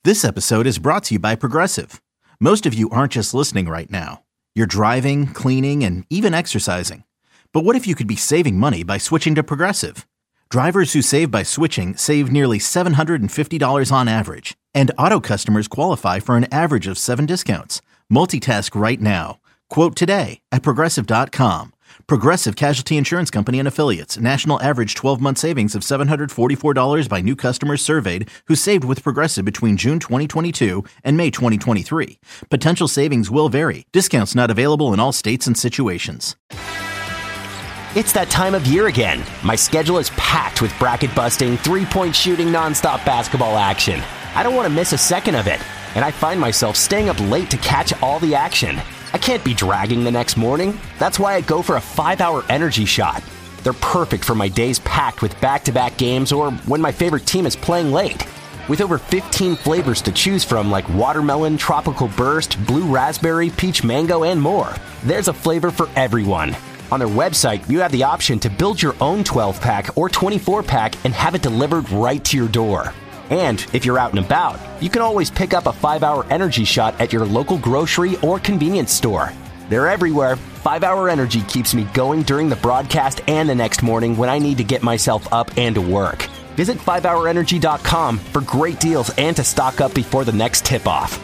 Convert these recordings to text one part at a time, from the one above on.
This episode is brought to you by Progressive. Most of you aren't just listening right now. You're driving, cleaning, and even exercising. But what if you could be saving money by switching to Progressive? Drivers who save by switching save nearly $750 on average. And auto customers qualify for an average of 7 discounts. Multitask right now. Quote today at Progressive.com. Progressive Casualty Insurance Company and Affiliates. National average 12-month savings of $744 by new customers surveyed who saved with Progressive between June 2022 and May 2023. Potential savings will vary. Discounts not available in all states and situations. It's that time of year again. My schedule is packed with bracket-busting, three-point shooting, nonstop basketball action. I don't want to miss a second of it, and I find myself staying up late to catch all the action. I can't be dragging the next morning. That's why I go for a 5-hour energy shot. They're perfect for my days packed with back-to-back games or when my favorite team is playing late. With over 15 flavors to choose from like watermelon, tropical burst, blue raspberry, peach mango, and more, there's a flavor for everyone. On their website, you have the option to build your own 12-pack or 24-pack and have it delivered right to your door. And if you're out and about, you can always pick up a 5-hour energy shot at your local grocery or convenience store. They're everywhere. 5-hour energy keeps me going during the broadcast and the next morning when I need to get myself up and to work. Visit 5hourenergy.com for great deals and to stock up before the next tip-off.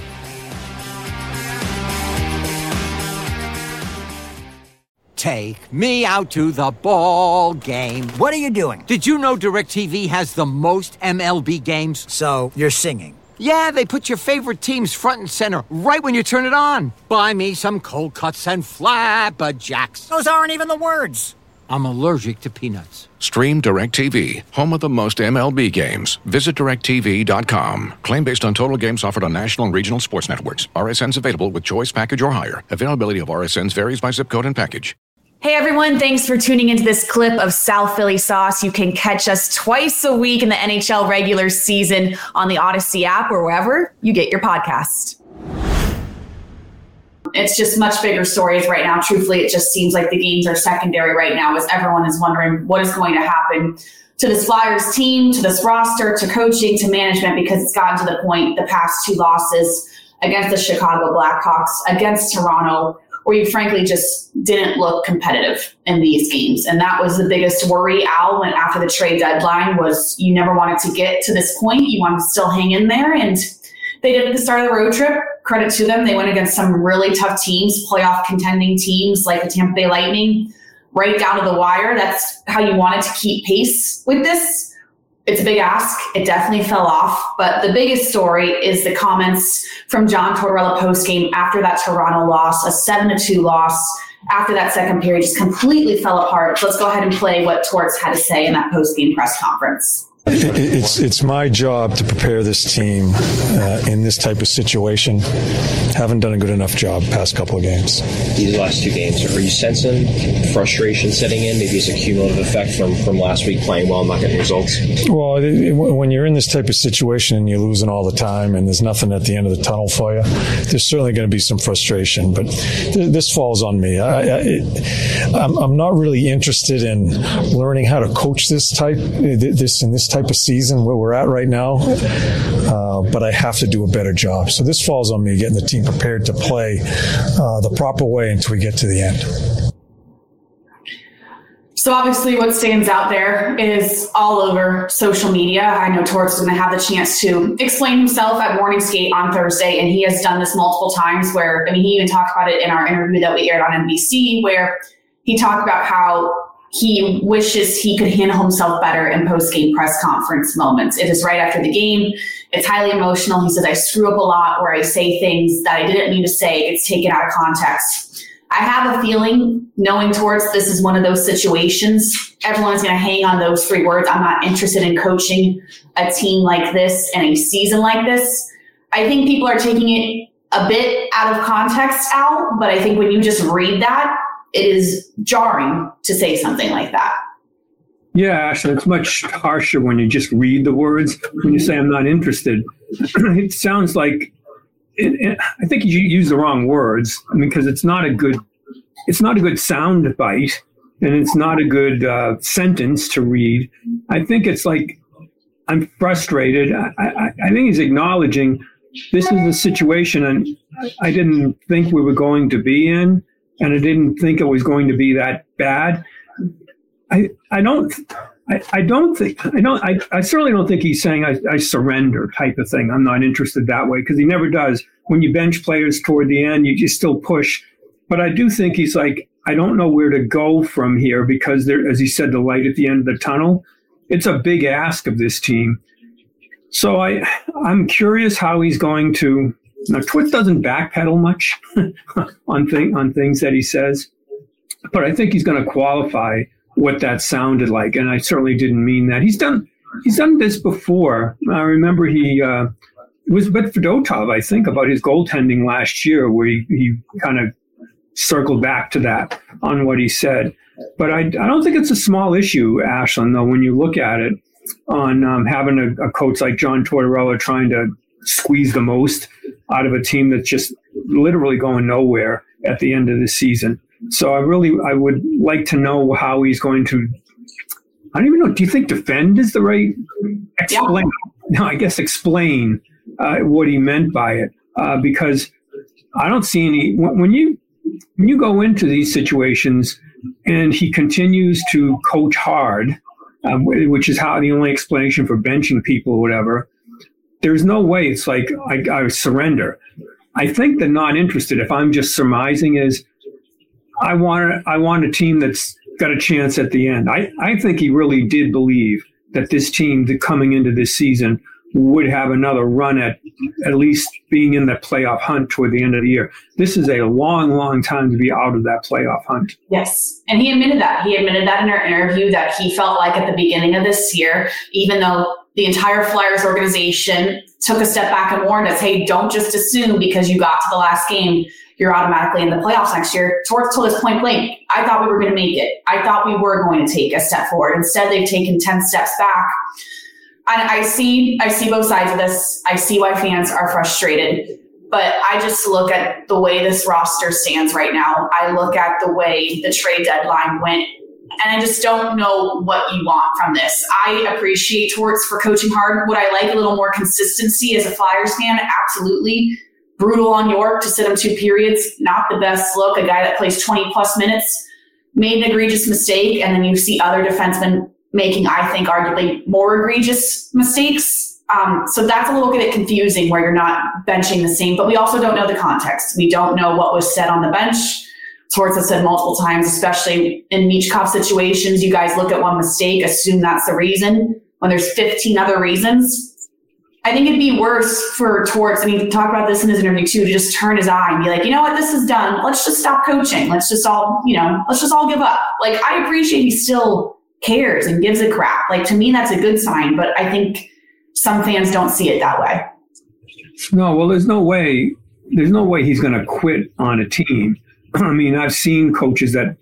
Take me out to the ball game. What are you doing? Did you know DirecTV has the most MLB games? So, you're singing. Yeah, they put your favorite teams front and center right when you turn it on. Buy me some cold cuts and flapjacks. Those aren't even the words. I'm allergic to peanuts. Stream DirecTV, home of the most MLB games. Visit DirecTV.com. Claim based on total games offered on national and regional sports networks. RSNs available with choice package or higher. Availability of RSNs varies by zip code and package. Hey everyone, thanks for tuning into this clip of South Philly Sauce. You can catch us twice a week in the NHL regular season on the Odyssey app or wherever you get your podcast. It's just much bigger stories right now. Truthfully, it just seems like the games are secondary right now as everyone is wondering what is going to happen to this Flyers team, to this roster, to coaching, to management, because it's gotten to the point, the past 2 losses against the Chicago Blackhawks, against Toronto, where you frankly just didn't look competitive in these games. And that was the biggest worry, Al, when after the trade deadline was you never wanted to get to this point. You wanted to still hang in there. And they did at the start of the road trip. Credit to them. They went against some really tough teams, playoff contending teams like the Tampa Bay Lightning, right down to the wire. That's how you wanted to keep pace with this. It's a big ask. It definitely fell off. But the biggest story is the comments from John Tortorella postgame after that Toronto loss, a 7-2 loss. After that second period just completely fell apart. So let's go ahead and play what Torts had to say in that postgame press conference. It's my job to prepare this team in this type of situation. Haven't done a good enough job past couple of games. These last 2 games, are you sensing frustration setting in? Maybe it's a cumulative effect from last week playing well and not getting results? Well, when you're in this type of situation and you're losing all the time and there's nothing at the end of the tunnel for you, there's certainly going to be some frustration. But this falls on me. I'm not really interested in learning how to coach this type of season where we're at right now, but I have to do a better job. So this falls on me, getting the team prepared to play the proper way until we get to the end. So obviously what stands out there is all over social media. I know Torts is going to have the chance to explain himself at Morning Skate on Thursday, and he has done this multiple times where, he even talked about it in our interview that we aired on NBC, where he talked about how he wishes he could handle himself better in post-game press conference moments. It is right after the game. It's highly emotional. He says, I screw up a lot where I say things that I didn't mean to say. It's taken out of context. I have a feeling, knowing Torts, this is one of those situations. Everyone's going to hang on those 3 words. I'm not interested in coaching a team like this and a season like this. I think people are taking it a bit out of context, Al, but I think when you just read that, it is jarring to say something like that. Yeah, actually, it's much harsher when you just read the words. When you say, I'm not interested, it sounds like, I think you use the wrong words. Because it's not a good sound bite, and it's not a good sentence to read. I think it's like, I'm frustrated. I think he's acknowledging this is the situation and I didn't think we were going to be in, and I didn't think it was going to be that bad. I certainly don't think he's saying I surrender type of thing. I'm not interested that way, because he never does. When you bench players toward the end, you still push. But I do think he's like, I don't know where to go from here, because there, as he said, the light at the end of the tunnel. It's a big ask of this team. So I'm curious how he's going to. Now, Twit doesn't backpedal much on things that he says, but I think he's going to qualify what that sounded like, and I certainly didn't mean that. He's done this before. I remember he was with Fedotov, I think, about his goaltending last year, where he kind of circled back to that on what he said. But I don't think it's a small issue, Ashlyn, though, when you look at it, on having a coach like John Tortorella trying to squeeze the most out of a team that's just literally going nowhere at the end of the season. So I would like to know how he's going to, I don't even know, do you think defend is the right, explain? Yeah. No, I guess explain what he meant by it, because I don't see any, when you go into these situations and he continues to coach hard, which is how the only explanation for benching people or whatever, there's no way it's like I surrender. I think the not interested, if I'm just surmising, is I want a team that's got a chance at the end. I think he really did believe that this team coming into this season would have another run at least being in the playoff hunt toward the end of the year. This is a long, long time to be out of that playoff hunt. Yes. And he admitted that. He admitted that in our interview, that he felt like at the beginning of this year, even though the entire Flyers organization took a step back and warned us, hey, don't just assume because you got to the last game, you're automatically in the playoffs next year. Torts told us point blank, I thought we were going to make it. I thought we were going to take a step forward. Instead, they've taken 10 steps back. And I see both sides of this. I see why fans are frustrated. But I just look at the way this roster stands right now. I look at the way the trade deadline went, and I just don't know what you want from this. I appreciate Torts for coaching hard. Would I like a little more consistency as a Flyers fan? Absolutely. Brutal on York to sit him 2 periods. Not the best look. A guy that plays 20-plus minutes made an egregious mistake, and then you see other defensemen making, I think, arguably more egregious mistakes. So that's a little bit confusing where you're not benching the same, but we also don't know the context. We don't know what was said on the bench. Torts has said multiple times, especially in Michkov situations, you guys look at one mistake, assume that's the reason, when there's 15 other reasons. I think it'd be worse for Torts, and he talked about this in his interview too, to just turn his eye and be like, you know what, this is done. Let's just stop coaching. Let's just all give up. Like, I appreciate he still cares and gives a crap. Like, to me, that's a good sign, but I think some fans don't see it that way. No, well, there's no way he's going to quit on a team. I mean, I've seen coaches that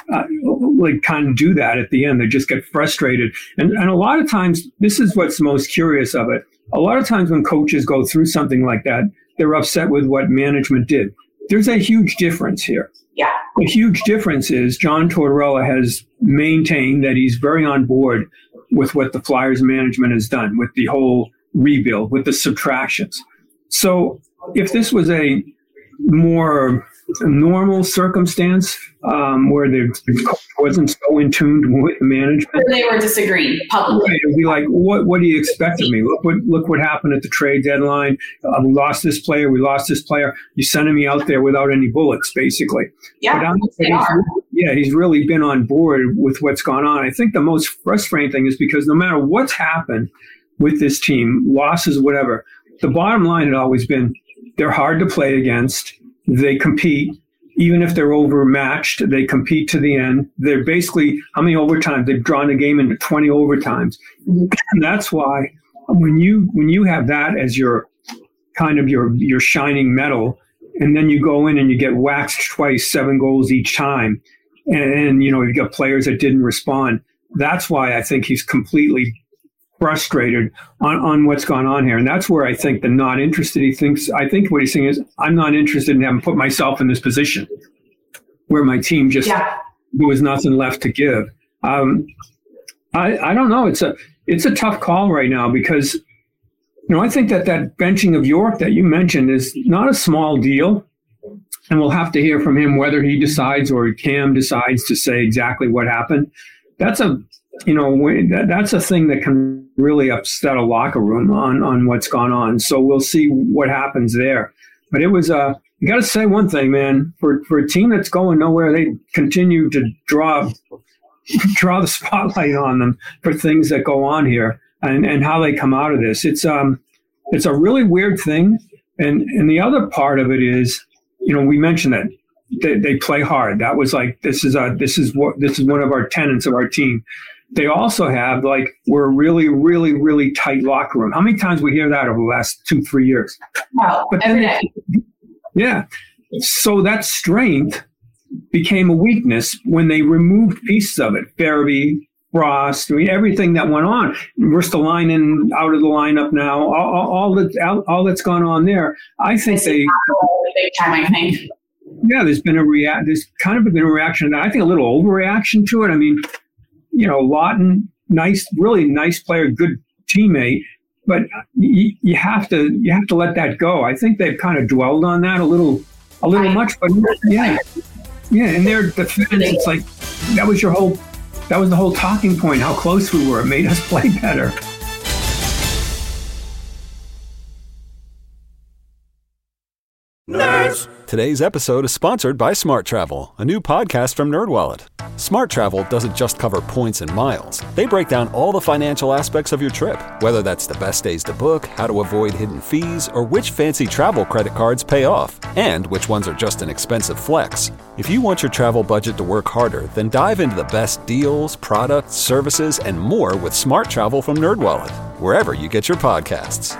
kind of do that at the end. They just get frustrated. And a lot of times, this is what's most curious of it. A lot of times when coaches go through something like that, they're upset with what management did. There's a huge difference here. Yeah. The huge difference is John Tortorella has maintained that he's very on board with what the Flyers management has done, with the whole rebuild, with the subtractions. So if this was a more normal circumstance where the coach wasn't so in tune with the management, they were disagreeing publicly. Right, it would be like, what do you expect of me? Look what happened at the trade deadline. We lost this player. We lost this player. You're sending me out there without any bullets, basically. Yeah, he's really been on board with what's gone on. I think the most frustrating thing is because no matter what's happened with this team, losses, whatever, the bottom line had always been they're hard to play against. They compete. Even if they're overmatched, they compete to the end. They're basically, how many overtimes? They've drawn the game into 20 overtimes. Mm-hmm. And that's why when you have that as your kind of your shining metal, and then you go in and you get waxed twice, 7 goals each time, and you've got players that didn't respond. That's why I think he's completely frustrated on what's gone on here. And that's where I think the not interested, I think what he's saying is, I'm not interested in having put myself in this position where my team just, there was nothing left to give. I don't know. it's a tough call right now because, I think that benching of York that you mentioned is not a small deal. And we'll have to hear from him whether he decides or Cam decides to say exactly what happened. That's a thing that can really upset a locker room on what's gone on. So we'll see what happens there. But it was you got to say one thing, man. For a team that's going nowhere, they continue to draw the spotlight on them for things that go on here and how they come out of this. It's a really weird thing. And the other part of it is, we mentioned that they play hard. That was like, this is one of our tenets of our team. They also have we're a really, really, really tight locker room. How many times we hear that over the last 2-3 years? Wow, every day. Yeah. So that strength became a weakness when they removed pieces of it. Farabee, Frost, everything that went on. Ristolainen out of the lineup now. All that's gone on there. I think big time. I think. Yeah, there's kind of been a reaction. I think a little overreaction to it. I mean, Lawton, really nice player, good teammate, but you have to let that go. I think they've kind of dwelled on that a little much. But yeah, in their defense, it's like that was the whole talking point, how close we were. It made us play better. Nerds! Today's episode is sponsored by Smart Travel, a new podcast from NerdWallet. Smart Travel doesn't just cover points and miles. They break down all the financial aspects of your trip, whether that's the best days to book, how to avoid hidden fees, or which fancy travel credit cards pay off, and which ones are just an expensive flex. If you want your travel budget to work harder, then dive into the best deals, products, services, and more with Smart Travel from NerdWallet, wherever you get your podcasts.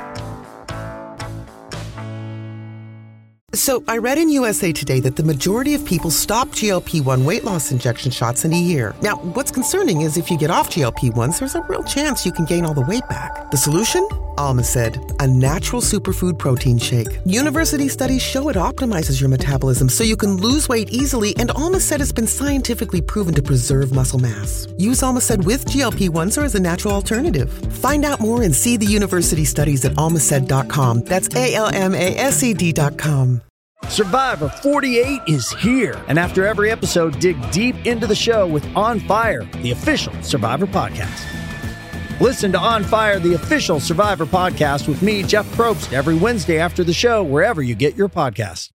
So I read in USA Today that the majority of people stop GLP-1 weight loss injection shots in a year. Now, what's concerning is if you get off GLP-1s, there's a real chance you can gain all the weight back. The solution? Almacid, a natural superfood protein shake. University studies show it optimizes your metabolism so you can lose weight easily, and Almacid has been scientifically proven to preserve muscle mass. Use Almacid with GLP-1s or as a natural alternative. Find out more and see the university studies at almacid.com. That's ALMASED.com. Survivor 48 is here. And after every episode, dig deep into the show with On Fire, the official Survivor podcast. Listen to On Fire, the official Survivor podcast with me, Jeff Probst, every Wednesday after the show, wherever you get your podcasts.